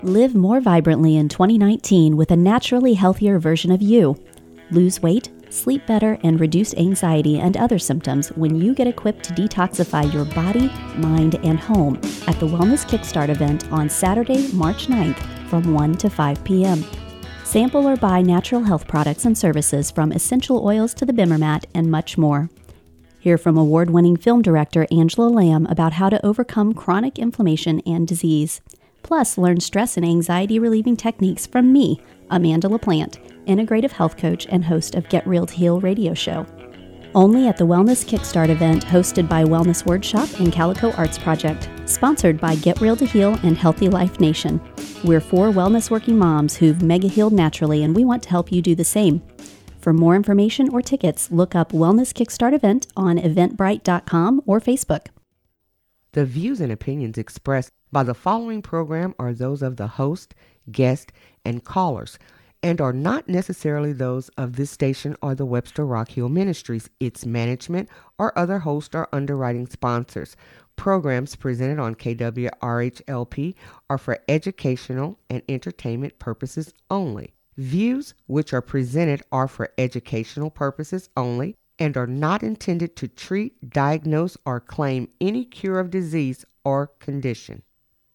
Live more vibrantly in 2019 with a naturally healthier version of you. Lose weight, sleep better, and reduce anxiety and other symptoms when you get equipped to detoxify your body, mind, and home at the Wellness Kickstart event on Saturday, March 9th from 1 to 5 p.m. Sample or buy natural health products and services from essential oils to the Bimmer mat and much more. Hear from award-winning film director Angela Lamb about how to overcome chronic inflammation and disease. Plus, learn stress and anxiety relieving techniques from me, Amanda LaPlante, integrative health coach and host of Get Real to Heal radio show. Only at the Wellness Kickstart event hosted by Wellness Word Shop and Calico Arts Project, sponsored by Get Real to Heal and Healthy Life Nation. We're 4 wellness working moms who've mega healed naturally, and we want to help you do the same. For more information or tickets, look up Wellness Kickstart event on eventbrite.com or Facebook. The views and opinions expressed by the following program are those of the host, guest, and callers, and are not necessarily those of this station or the Webster Rock Hill Ministries, its management, or other host or underwriting sponsors. Programs presented on KWRH-LP are for educational and entertainment purposes only. Views which are presented are for educational purposes only and are not intended to treat, diagnose, or claim any cure of disease or condition.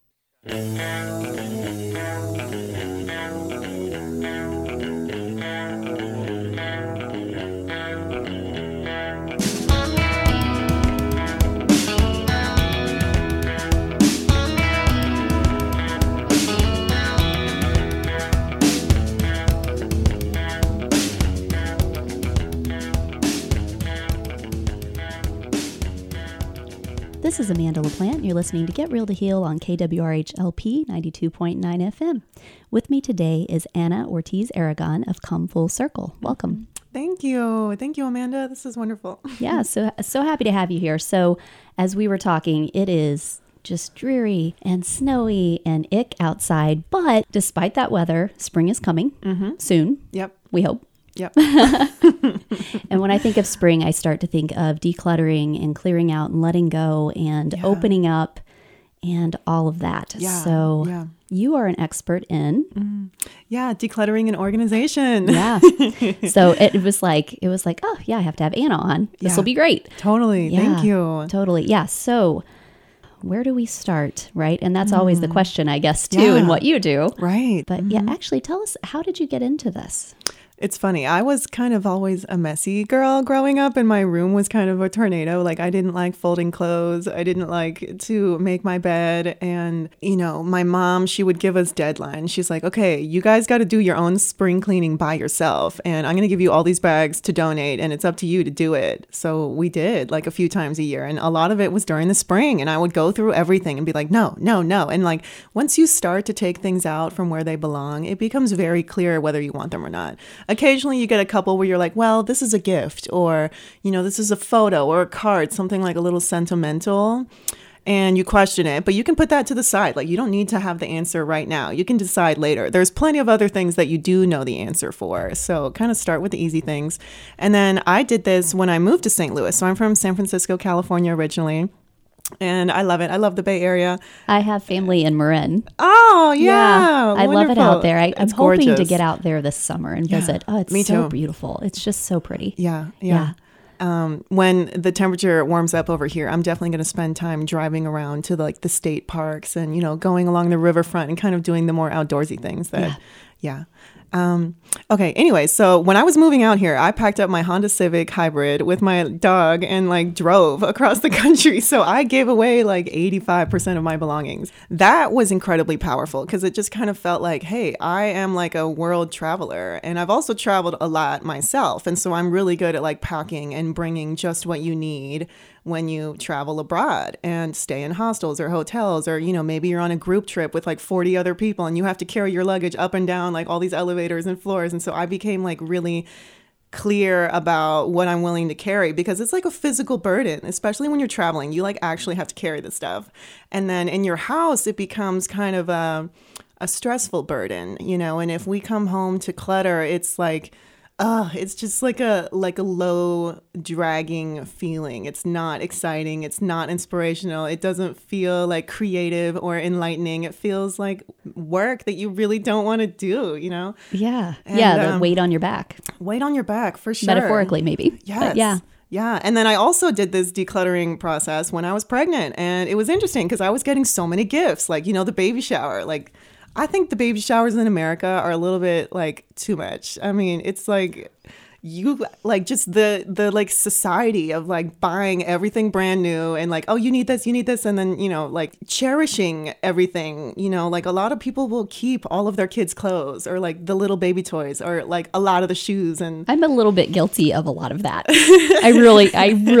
This is Amanda LaPlante. You're listening to Get Real to Heal on KWRH-LP 92.9 FM. With me today is Anna Ortiz-Aragon of Come Full Circle. Welcome. Thank you. Thank you, Amanda. This is wonderful. Yeah, so happy to have you here. So as we were talking, it is just dreary and snowy and ick outside. But despite that weather, spring is coming soon. Yep. We hope. Yep. And when I think of spring, I start to think of decluttering and clearing out and letting go and opening up and all of that. Yeah. So you are an expert in decluttering and organization. Yeah. So it was like, oh yeah, I have to have Anna on. This will be great. Totally. Yeah, Thank you. Totally. Yeah. So where do we start? Right. And that's always the question, I guess, too, in what you do. Right. But yeah, actually tell us, how did you get into this? It's funny. I was kind of always a messy girl growing up, and my room was kind of a tornado. Like, I didn't like folding clothes. I didn't like to make my bed. And, my mom, she would give us deadlines. She's like, okay, you guys got to do your own spring cleaning by yourself. And I'm going to give you all these bags to donate, and it's up to you to do it. So we did, like, a few times a year. And a lot of it was during the spring. And I would go through everything and be like, no. And like, once you start to take things out from where they belong, it becomes very clear whether you want them or not. Occasionally you get a couple where you're like, well, this is a gift, or, this is a photo or a card, something like a little sentimental, and you question it, but you can put that to the side. Like, you don't need to have the answer right now. You can decide later. There's plenty of other things that you do know the answer for. So kind of start with the easy things. And then I did this when I moved to St. Louis. So I'm from San Francisco, California originally. And I love it. I love the Bay Area. I have family in Marin. Oh, yeah. I love it out there. I'm hoping gorgeous to get out there this summer and visit. Oh, it's so beautiful. It's just so pretty. Yeah. When the temperature warms up over here, I'm definitely going to spend time driving around to the state parks and, going along the riverfront and kind of doing the more outdoorsy things Okay. Anyway, so when I was moving out here, I packed up my Honda Civic Hybrid with my dog and drove across the country. So I gave away 85% of my belongings. That was incredibly powerful because it just kind of felt like, hey, I am like a world traveler, and I've also traveled a lot myself. And so I'm really good at packing and bringing just what you need when you travel abroad and stay in hostels or hotels, or, maybe you're on a group trip with 40 other people and you have to carry your luggage up and down all these elevators and floors. And so I became really clear about what I'm willing to carry, because it's a physical burden, especially when you're traveling. You actually have to carry this stuff. And then in your house, it becomes kind of a stressful burden, and if we come home to clutter, it's It's just like a low dragging feeling. It's not exciting. It's not inspirational. It doesn't feel like creative or enlightening. It feels like work that you really don't want to do, you know? Yeah. And, The weight on your back. Weight on your back, for sure. Metaphorically, maybe. Yes. But yeah. Yeah. And then I also did this decluttering process when I was pregnant. And it was interesting because I was getting so many gifts, like, you know, the baby shower. Like, I think the baby showers in America are a little bit like too much. I mean, it's like you like just the like society of like buying everything brand new and like, oh, you need this, and then, you know, like cherishing everything. You know, like a lot of people will keep all of their kids' clothes or like the little baby toys or like a lot of the shoes. And I'm a little bit guilty of a lot of that. I really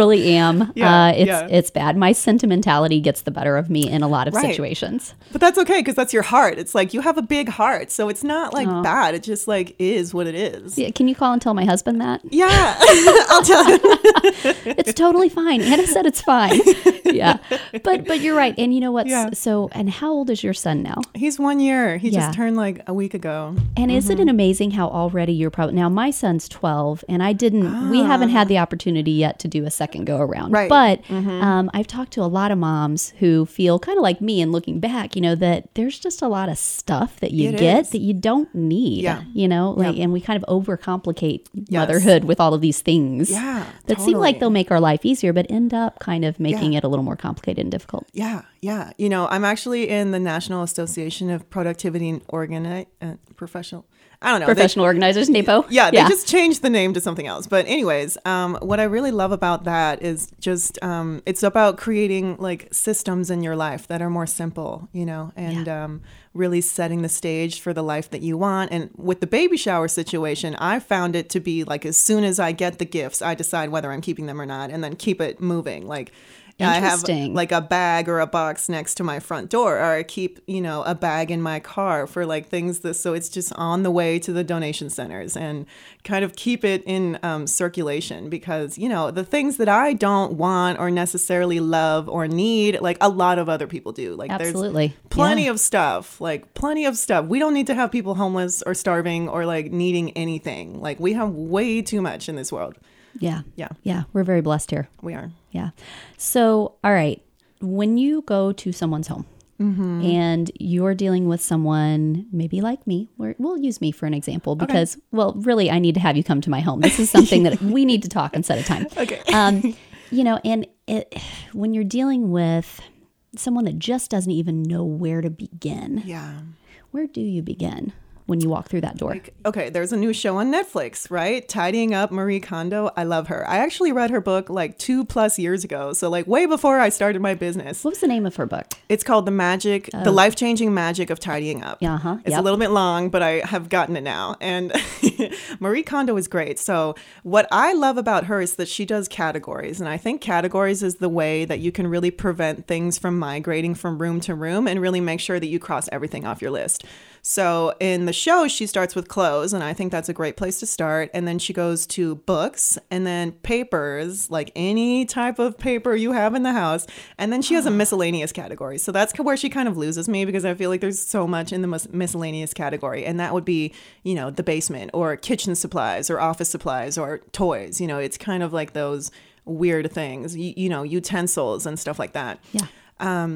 am. It's bad. My sentimentality gets the better of me in a lot of situations. But that's okay, because that's your heart. It's like you have a big heart, so it's not like bad. It just like is what it is. Yeah, can you call and tell my husband that? Yeah, I'll tell him. It's totally fine. Anna said it's fine. Yeah, but you're right. And you know what? Yeah. So, and how old is your son now? He's 1 year. He Yeah. just turned like a week ago. And isn't it amazing how already you're probably now? My son's 12, and we haven't had the opportunity yet to do a second go around. Right. But I've talked to a lot of moms who feel kind of like me, and looking back, you know, that there's just a lot of stuff that you get that you don't need. Yeah. You know, like, and we kind of overcomplicate motherhood with all of these things. Yeah, that seem like totally. they'll make our life easier, but end up kind of making it a little more complicated and difficult. Yeah, yeah. You know, I'm actually in the National Association of Productivity and Professional. I don't know. Professional organizers, NAPO. Yeah, they just changed the name to something else. But anyways, what I really love about that is just it's about creating like systems in your life that are more simple, you know, and really setting the stage for the life that you want. And with the baby shower situation, I found it to be like as soon as I get the gifts, I decide whether I'm keeping them or not, and then keep it moving. Like, I have like a bag or a box next to my front door, or I keep, you know, a bag in my car for like things so it's just on the way to the donation centers, and kind of keep it in circulation, because, you know, the things that I don't want or necessarily love or need, like a lot of other people do. Like Absolutely. There's plenty of stuff, like plenty of stuff. We don't need to have people homeless or starving or like needing anything. Like we have way too much in this world. Yeah. Yeah. Yeah. We're very blessed here. We are. Yeah. So, all right. When you go to someone's home and you're dealing with someone maybe like me, we'll use me for an example because, well, really, I need to have you come to my home. This is something that we need to talk and set a time. Okay. You know, and when you're dealing with someone that just doesn't even know where to begin, where do you begin when you walk through that door? Okay, there's a new show on Netflix, right? Tidying Up, Marie Kondo. I love her. I actually read her book like 2+ years ago. So like way before I started my business. What was the name of her book? It's called The Life-Changing Magic of Tidying Up. It's a little bit long, but I have gotten it now. And Marie Kondo is great. So what I love about her is that she does categories. And I think categories is the way that you can really prevent things from migrating from room to room and really make sure that you cross everything off your list. So in the show, she starts with clothes, and I think that's a great place to start. And then she goes to books, and then papers, like any type of paper you have in the house. And then she has a miscellaneous category. So that's where she kind of loses me, because I feel like there's so much in the miscellaneous category. And that would be, you know, the basement, or kitchen supplies, or office supplies, or toys. You know, it's kind of like those weird things, you know, utensils and stuff like that. Yeah.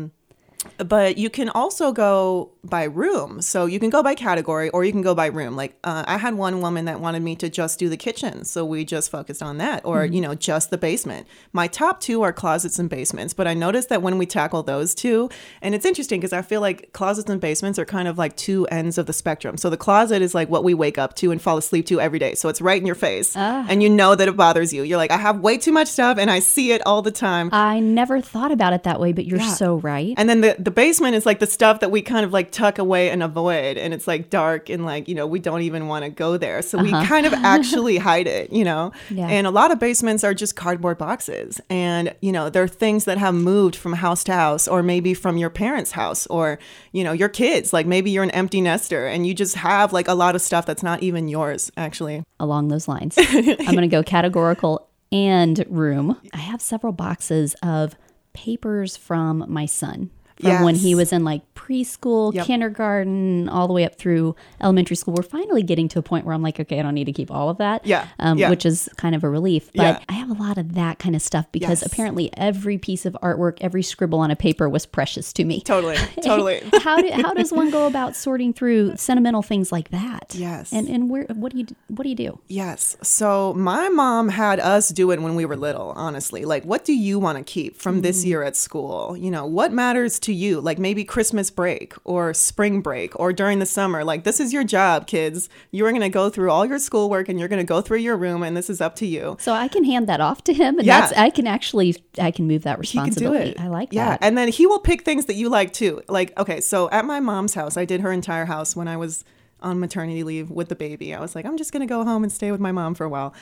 But you can also go by room. So you can go by category, or you can go by room. Like I had one woman that wanted me to just do the kitchen. So we just focused on that, or, you know, just the basement. My top two are closets and basements. But I noticed that when we tackle those two, and it's interesting because I feel like closets and basements are kind of like two ends of the spectrum. So the closet is like what we wake up to and fall asleep to every day. So it's right in your face. And you know that it bothers you. You're like, I have way too much stuff and I see it all the time. I never thought about it that way, but you're so right. And then the basement is like the stuff that we kind of like tuck away and avoid, and it's like dark and like, you know, we don't even want to go there, so we kind of actually hide it, you know. And a lot of basements are just cardboard boxes, and, you know, they're things that have moved from house to house, or maybe from your parents' house, or, you know, your kids. Like maybe you're an empty nester and you just have like a lot of stuff that's not even yours, actually. Along those lines, I'm going to go categorical and room. I have several boxes of papers from my son. from when Yes. he was in like preschool, Yep. kindergarten, all the way up through elementary school. We're finally getting to a point where I'm like, okay, I don't need to keep all of that. Yeah. Yeah. Which is kind of a relief. But Yeah. I have a lot of that kind of stuff because Yes. apparently every piece of artwork, every scribble on a paper was precious to me. Totally. Totally. How does one go about sorting through sentimental things like that? Yes. And what do you do? Yes. So my mom had us do it when we were little, honestly. Like, what do you want to keep from this year at school? You know, what matters to you? Like maybe Christmas break or spring break or during the summer. Like, this is your job, kids. You're going to go through all your schoolwork and you're going to go through your room and this is up to you. So I can hand that off to him, and Yeah. I can move that He can do responsibility. it. I like Yeah. that. And then he will pick things that you like too. Like, okay, so at my mom's house, I did her entire house when I was on maternity leave with the baby. I was like, I'm just going to go home and stay with my mom for a while.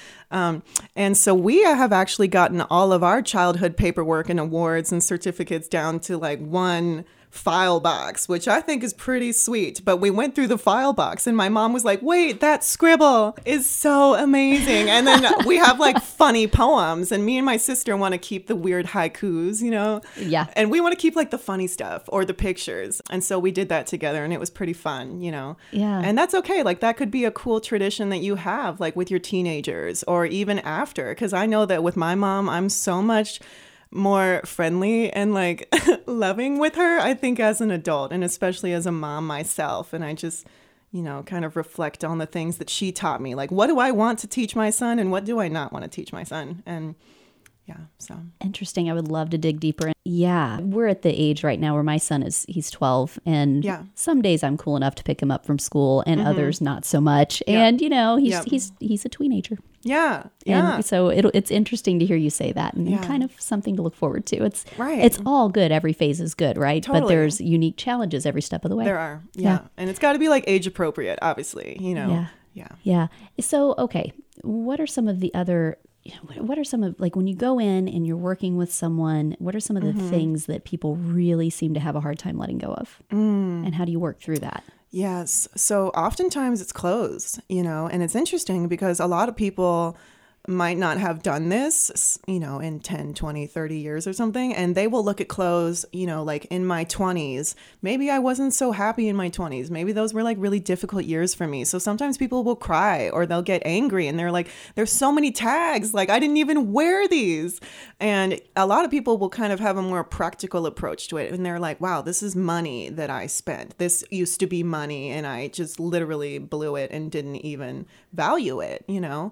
And so we have actually gotten all of our childhood paperwork and awards and certificates down to like one file box, which I think is pretty sweet. But we went through the file box and my mom was like, wait, that scribble is so amazing. And then we have like funny poems, and me and my sister want to keep the weird haikus, you know? Yeah. And we want to keep like the funny stuff or the pictures. And so we did that together and it was pretty fun, you know? Yeah. And that's okay. Like that could be a cool tradition that you have like with your teenagers or even after. Cause I know that with my mom, I'm so much more friendly and like loving with her, I think, as an adult and especially as a mom myself. And I just, you know, kind of reflect on the things that she taught me. Like, what do I want to teach my son and what do I not want to teach my son? And yeah, so. Interesting. I would love to dig deeper. Yeah. We're at the age right now where my son he's 12, and Yeah. some days I'm cool enough to pick him up from school and others not so much. Yeah. And you know, Yep. he's a teenager. Yeah. Yeah. And so it's interesting to hear you say that, and Yeah. kind of something to look forward to. Right. It's all good. Every phase is good, right? But Totally. there's unique challenges every step of the way. There are. Yeah. Yeah. And it's got to be like age appropriate, obviously, you know? Yeah. Yeah. Yeah. So, okay, what are some of the other, what are some of, like when you go in and you're working with someone, what are some of the things that people really seem to have a hard time letting go of? And how do you work through that? Yes. So oftentimes it's clothes, you know, and it's interesting because a lot of people might not have done this, you know, in 10, 20, 30 years or something. And they will look at clothes, you know, like in my 20s. Maybe I wasn't so happy in my 20s. Maybe those were like really difficult years for me. So sometimes people will cry or they'll get angry and they're like, there's so many tags. Like, I didn't even wear these. And a lot of people will kind of have a more practical approach to it. And they're like, wow, this is money that I spent. This used to be money. And I just literally blew it and didn't even value it, you know?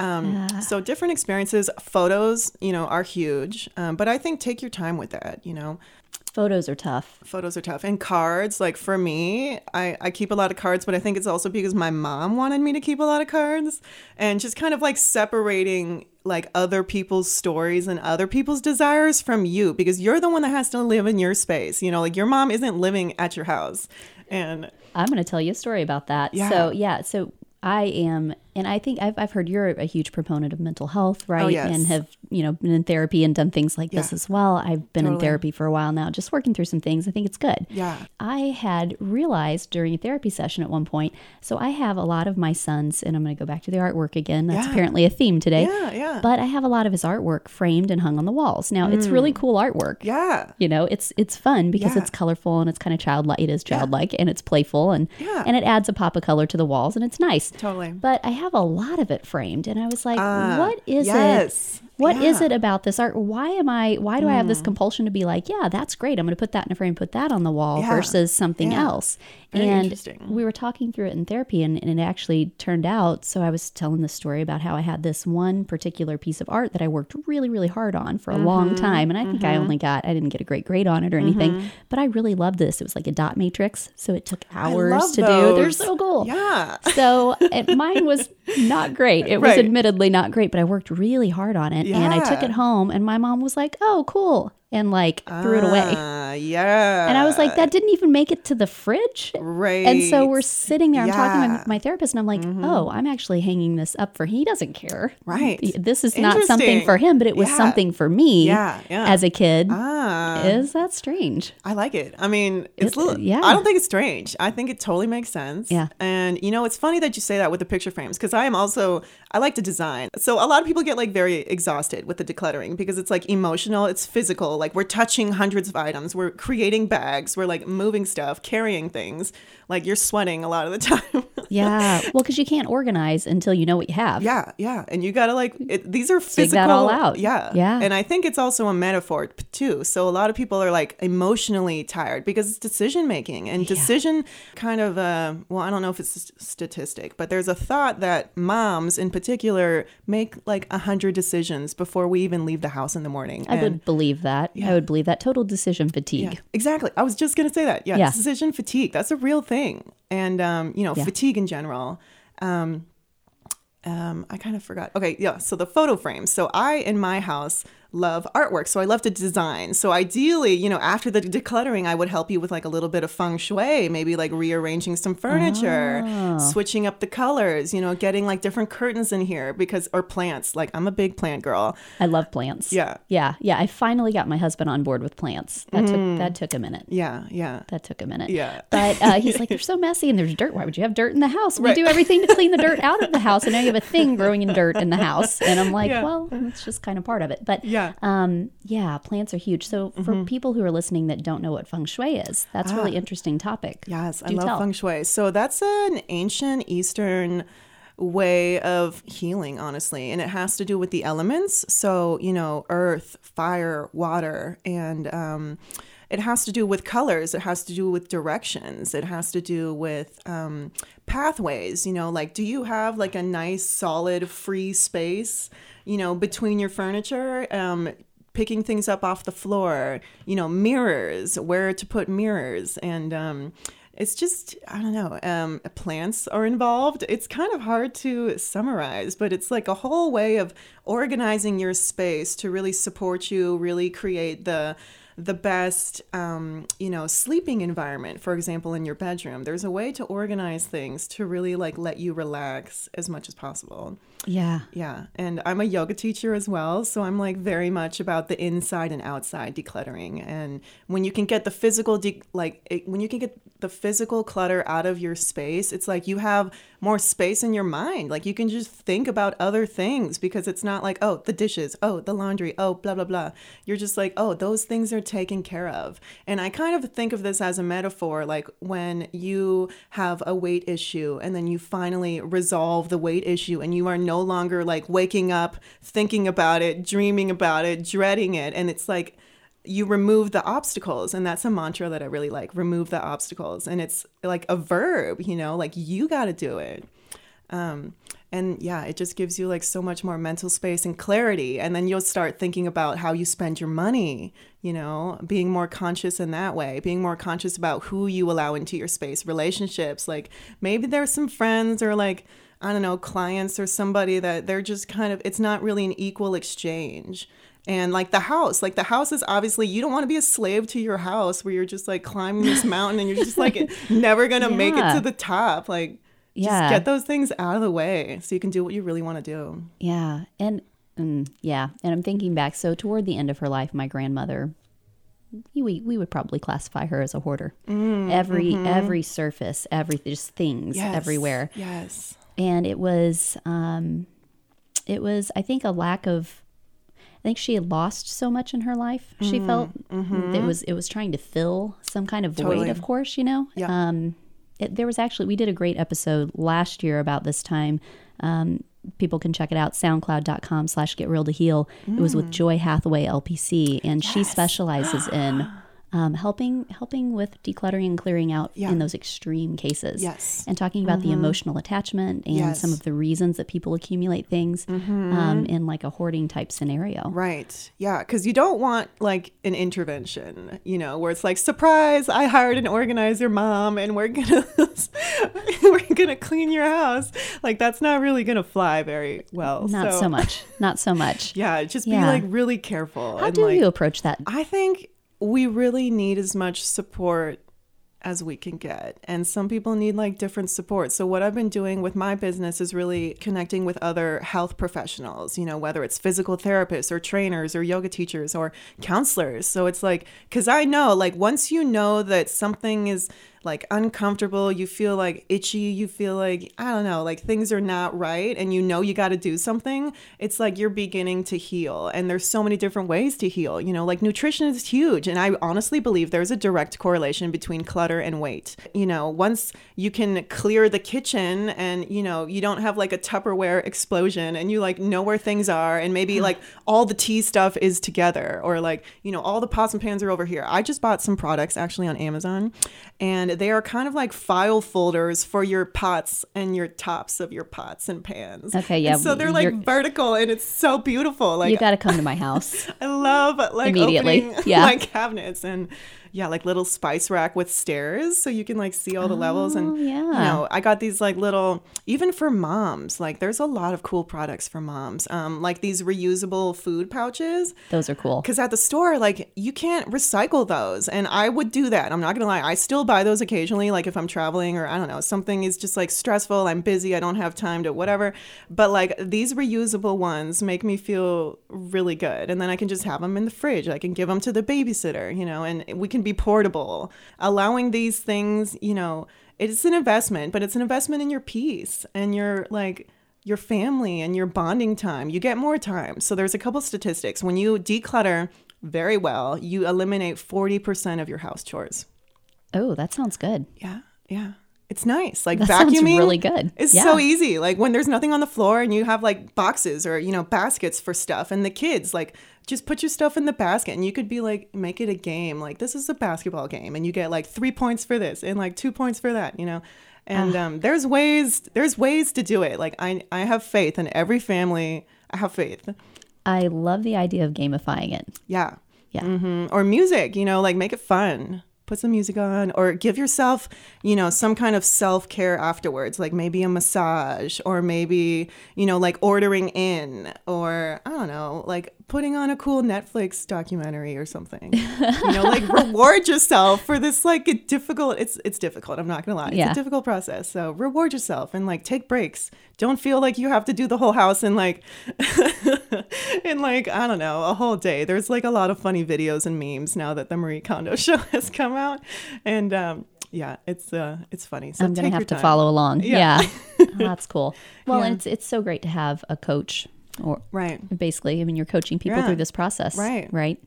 So different experiences, photos, you know, are huge. But I think take your time with that, you know. Photos are tough. Photos are tough. And cards, like for me, I keep a lot of cards, but I think it's also because my mom wanted me to keep a lot of cards. And just kind of like separating like other people's stories and other people's desires from you, because you're the one that has to live in your space. You know, like your mom isn't living at your house. And I'm going to tell you a story about that. Yeah. So I am, and I think I've heard you're a huge proponent of mental health, right? Oh, yes. And have, you know, been in therapy and done things like this Yeah. as well. I've been in Totally. therapy for a while now, just working through some things. I think it's good. Yeah. I had realized during a therapy session at one point, so I have a lot of my son's, and I'm going to go back to the artwork again. That's Yeah. apparently a theme today. Yeah. But I have a lot of his artwork framed and hung on the walls. Now, it's really cool artwork. Yeah. You know, it's fun because Yeah. it's colorful and it's kind of childlike. It is childlike and it's playful and Yeah. and it adds a pop of color to the walls and it's nice. Totally. But I have a lot of it framed, and I was like, what is yes. it? What is Yeah. it about this art? Why do I have this compulsion to be like, yeah, that's great. I'm going to put that in a frame, put that on the wall Yeah. versus something Yeah. else. Very and interesting. we were talking through it in therapy, and it actually turned out. So I was telling this story about how I had this one particular piece of art that I worked really, really hard on for a long time. And I think I didn't get a great grade on it or anything, but I really loved this. It was like a dot matrix. So it took hours love to do. They're those. so cool. Yeah. So mine was not great. It was Right. admittedly not great, but I worked really hard on it. And I took Yeah. it home, and my mom was like, oh, cool. And like threw it away. Yeah. And I was like, that didn't even make it to the fridge. Right. And so we're sitting there, I'm talking Yeah. to my therapist, and I'm like, oh, I'm actually hanging this up for, he doesn't care. Right. This is not something Interesting. for him, but it was Yeah. something for me Yeah, yeah. as a kid. Ah. Is that strange? I like it. I mean, it's yeah. I don't think it's strange. I think it totally makes sense. Yeah. And you know, it's funny that you say that with the picture frames, because I like to design. So a lot of people get like very exhausted with the decluttering because it's like emotional, it's physical. Like we're touching hundreds of items. We're creating bags. We're like moving stuff, carrying things. Like you're sweating a lot of the time. Yeah. Well, because you can't organize until you know what you have. Yeah. Yeah. And you got to like, these are physical. Figure that all out. Yeah. Yeah. And I think it's also a metaphor too. So a lot of people are like emotionally tired because it's decision making and decision kind of, well, I don't know if it's a statistic, but there's a thought that moms in particular make like 100 decisions before we even leave the house in the morning. I would believe that. I would believe that. Total decision fatigue. Yeah, exactly. I was just going to say that. Yeah, Yeah. decision fatigue. That's a real thing. And, fatigue in general. I kind of forgot. Okay, yeah. So the photo frames. So I, in my house, love artwork. So I love to design. So ideally, after the decluttering, I would help you with like a little bit of feng shui, maybe like rearranging some furniture, switching up the colors, getting like different curtains in here or plants. Like I'm a big plant girl. I love plants. Yeah. Yeah. Yeah. I finally got my husband on board with plants. That took a minute. Yeah. Yeah. That took a minute. Yeah. But he's like, they're so messy and there's dirt. Why would you have dirt in the house? We do everything to clean the dirt out of the house. And now you have a thing growing in dirt in the house. And I'm like, well, it's just kind of part of it. But plants are huge. So for people who are listening that don't know what feng shui is, that's a really interesting topic. Yes, I love feng shui. So that's an ancient Eastern way of healing, honestly. And it has to do with the elements. So, earth, fire, water, and it has to do with colors. It has to do with directions. It has to do with pathways. Like, do you have like a nice, solid, free space, between your furniture? Picking things up off the floor, mirrors, where to put mirrors. And it's just, I don't know, plants are involved. It's kind of hard to summarize, but it's like a whole way of organizing your space to really support you, really create the best, sleeping environment. For example, in your bedroom, there's a way to organize things to really like let you relax as much as possible. Yeah. Yeah. And I'm a yoga teacher as well. So I'm like very much about the inside and outside decluttering. And when you can get the physical, when you can get the physical clutter out of your space, it's like you have more space in your mind. Like you can just think about other things because it's not like, oh, the dishes, oh, the laundry, oh, blah, blah, blah. You're just like, oh, those things are taken care of. And I kind of think of this as a metaphor, like when you have a weight issue and then you finally resolve the weight issue and you are no longer like waking up, thinking about it, dreaming about it, dreading it. And it's like you remove the obstacles. And that's a mantra that I really like, remove the obstacles. And it's like a verb, like you got to do it. And yeah, it just gives you like so much more mental space and clarity. And then you'll start thinking about how you spend your money, being more conscious in that way, being more conscious about who you allow into your space, relationships. Like maybe there's some friends or like, I don't know, clients or somebody that they're just kind of, it's not really an equal exchange. And like the house is obviously, you don't want to be a slave to your house where you're just like climbing this mountain and you're just like never going to make it to the top. Like, just get those things out of the way so you can do what you really want to do. Yeah. And I'm thinking back. So toward the end of her life, my grandmother, we would probably classify her as a hoarder. Every surface, just things everywhere. Yes. And it was, I think, a lack of, I think she had lost so much in her life. She felt it was trying to fill some kind of void, of course, Yeah. There was actually, we did a great episode last year about this time. People can check it out, soundcloud.com/getrealtoheal. It was with Joy Hathaway, LPC, and she specializes in helping with decluttering and clearing out in those extreme cases. Yes. And talking about the emotional attachment and some of the reasons that people accumulate things in like a hoarding type scenario. Right. Yeah. Because you don't want like an intervention, where it's like, surprise, I hired an organizer, mom, and we're gonna clean your house. Like that's not really gonna fly very well. Not so much. Yeah. Just be like really careful. How do you approach that? I think we really need as much support as we can get. And some people need like different support. So what I've been doing with my business is really connecting with other health professionals, whether it's physical therapists or trainers or yoga teachers or counselors. So it's like, because I know like once you know that something is like uncomfortable, you feel like itchy, you feel like, I don't know, like things are not right and you know you got to do something, it's like you're beginning to heal. And there's so many different ways to heal, you know, like nutrition is huge. And I honestly believe there's a direct correlation between clutter and weight. You know, once you can clear the kitchen and, you know, you don't have like a Tupperware explosion and you like know where things are and maybe like all the tea stuff is together or like, you know, all the pots and pans are over here. I just bought some products actually on Amazon and they are kind of like file folders for your pots and your tops of your pots and pans. Okay, yeah. And so they're like vertical and it's so beautiful. Like you got to come to my house. I love like immediately. Opening Yeah. like cabinets and yeah, like little spice rack with stairs so you can like see all the levels. And yeah. you know, I got these like little, even for moms, like there's a lot of cool products for moms. Like these reusable food pouches. Those are cool. Because at the store, like you can't recycle those. And I would do that. I'm not gonna lie. I still buy those occasionally, like if I'm traveling or I don't know, something is just like stressful, I'm busy, I don't have time to whatever. But like these reusable ones make me feel really good. And then I can just have them in the fridge. I can give them to the babysitter, you know, and we can be portable. Allowing these things, you know, it's an investment, but it's an investment in your peace and your like your family and your bonding time. You get more time. So there's a couple statistics. When you declutter very well, you eliminate 40% of your house chores. Oh, that sounds good. Yeah. Yeah. It's nice. Like That vacuuming sounds really good. is Yeah. so easy. Like when there's nothing on the floor and you have like boxes or, you know, baskets for stuff and the kids like just put your stuff in the basket and you could be like, make it a game. Like this is a basketball game and you get like 3 points for this and like 2 points for that, you know? And there's ways to do it. Like I have faith in every family. I have faith. I love the idea of gamifying it. Yeah. Yeah. Mm-hmm. Or music, you know, like make it fun. Put some music on or give yourself, you know, some kind of self-care afterwards, like maybe a massage or maybe, you know, like ordering in or I don't know, like putting on a cool Netflix documentary or something, you know, like reward yourself for this like a difficult, it's difficult. I'm not going to lie. Yeah. It's a difficult process. So reward yourself and like take breaks. Don't feel like you have to do the whole house in like, in like, I don't know, a whole day. There's like a lot of funny videos and memes now that the Marie Kondo show has come out. And yeah, it's funny. So I'm going take to have your to time. follow along. Yeah. Yeah. Oh, that's cool. Well, Yeah. and it's so great to have a coach or Right. basically, I mean, you're coaching people Yeah. through this process, Right. Right.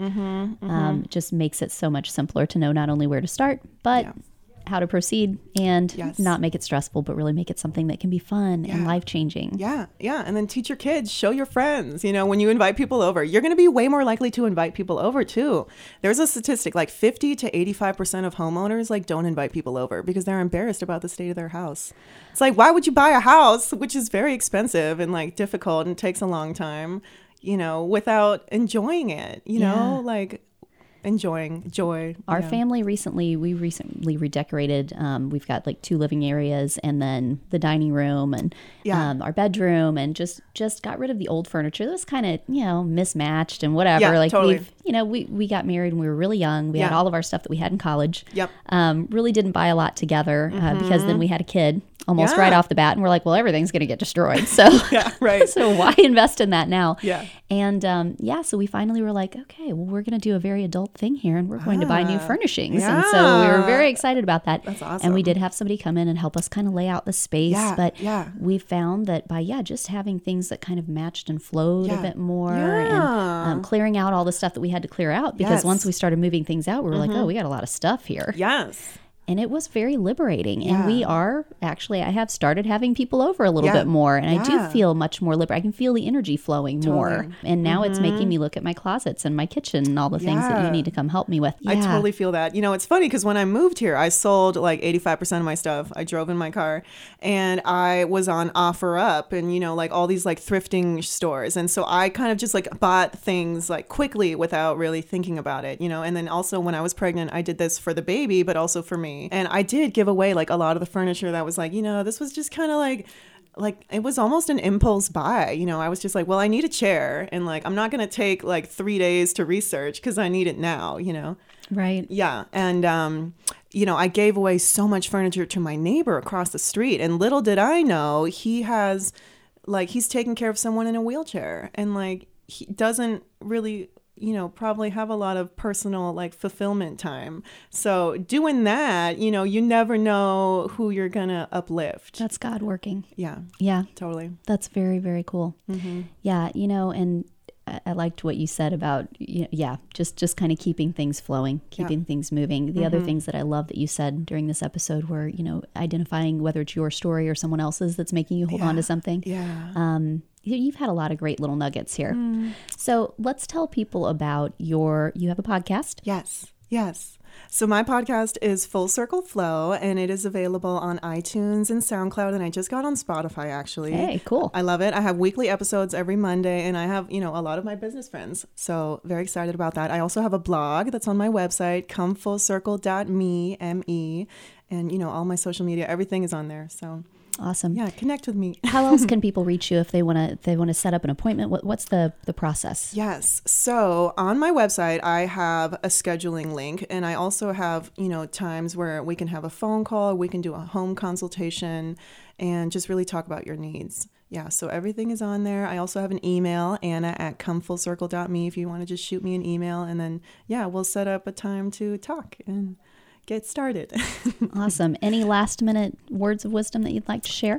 It just makes it so much simpler to know not only where to start, but Yeah. how to proceed and Yes. not make it stressful, but really make it something that can be fun and Yeah. life-changing. Yeah, yeah. And then teach your kids, show your friends. You know, when you invite people over, you're going to be way more likely to invite people over too. There's a statistic like 50 to 85% of homeowners like don't invite people over because they're embarrassed about the state of their house. It's like, why would you buy a house, which is very expensive and like difficult and takes a long time, you know, without enjoying it, you know, like enjoying joy. Our yeah. family we recently redecorated. We've got like 2 living areas and then the dining room and Yeah. our bedroom and just got rid of the old furniture that was kind of, you know, mismatched and whatever. Yeah, like totally. we got married when we were really young. We had Yeah. all of our stuff that we had in college. Yep. Really didn't buy a lot together because then we had a kid almost Yeah. right off the bat and we're like, well, everything's going to get destroyed. So Yeah, right. so why invest in that now? Yeah. And so we finally were like, okay, well, we're going to do a very adult thing here and we're going to buy new furnishings. And so we were Yeah. very excited about that. That's And we awesome. did have somebody come in and help us kind of lay out the space. Yeah, But yeah. we found that by, just having things that kind of matched and flowed Yeah. a bit more Yeah. and clearing out all the stuff that we had to clear out because Yes. once we started moving things out, we were like, oh, we got a lot of stuff here. Yes. And it was very liberating. Yeah. And we are actually, I have started having people over a little Yeah. bit more. And I do Yeah. feel much more liberated. I can feel the energy flowing more. And now it's making me look at my closets and my kitchen and all the things that Yeah. you need to come help me with. I totally feel that. You know, it's funny because when I moved here, I sold like 85% of my stuff. I drove in my car and I was on OfferUp and, you know, like all these like thrifting stores. And so I kind of just like bought things like quickly without really thinking about it, you know. And then also when I was pregnant, I did this for the baby, but also for me. And I did give away like a lot of the furniture that was like, you know, this was just kind of like it was almost an impulse buy. You know, I was just like, well, I need a chair and like, I'm not going to take like 3 days to research because I need it now, you know? Right. Yeah. And, you know, I gave away so much furniture to my neighbor across the street. And little did I know he's taking care of someone in a wheelchair and like, he doesn't really probably have a lot of personal like fulfillment time. So doing that, you never know who you're going to uplift. That's God working. Yeah. Yeah. Totally. That's very, very cool. Mm-hmm. Yeah. And I liked what you said about, just kind of keeping things flowing, keeping things moving. The other things that I love that you said during this episode were, identifying whether it's your story or someone else's that's making you hold on to something. Yeah. You've had a lot of great little nuggets here. So let's tell people about you have a podcast. Yes. So my podcast is Full Circle Flow, and it is available on iTunes and SoundCloud, and I just got on Spotify, actually. Hey, cool. I love it. I have weekly episodes every Monday, and I have, a lot of my business friends. So very excited about that. I also have a blog that's on my website, comefullcircle.me, M-E, and, all my social media, everything is on there. So awesome. yeah, connect with me. How else can people reach you if they want to set up an appointment? What's the process? Yes. So on my website, I have a scheduling link, and I also have, times where we can have a phone call, we can do a home consultation, and just really talk about your needs. Yeah, so everything is on there. I also have an email, Anna@comefullcircle.me, if you want to just shoot me an email, and then, we'll set up a time to talk and get started. Awesome. Any last minute words of wisdom that you'd like to share?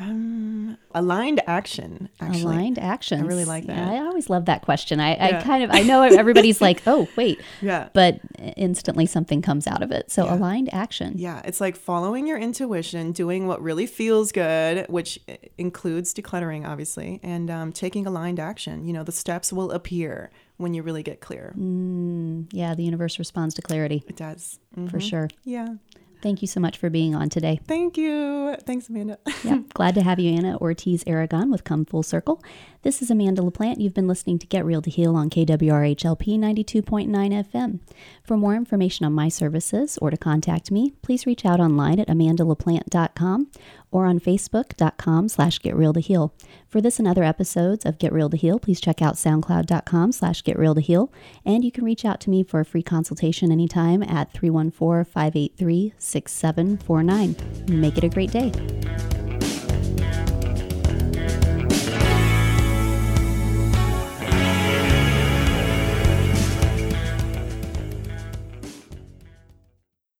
Aligned action, actually. Aligned actions. I really like that. Yeah, I always love that question. I know everybody's like, oh, wait. Yeah. But instantly something comes out of it. So aligned action. Yeah. It's like following your intuition, doing what really feels good, which includes decluttering, obviously, and taking aligned action. The steps will appear when you really get clear. Yeah. The universe responds to clarity. It does. For sure. Yeah. Thank you so much for being on today. Thank you. Thanks, Amanda. Yeah, glad to have you, Anna Ortiz Aragon with Come Full Circle. This is Amanda LaPlante. You've been listening to Get Real to Heal on KWRHLP 92.9 FM. For more information on my services or to contact me, please reach out online at amandalaplante.com or on facebook.com/getrealtoheal. For this and other episodes of Get Real to Heal, please check out soundcloud.com/getrealtoheal. And you can reach out to me for a free consultation anytime at 314-583-6749. Make it a great day.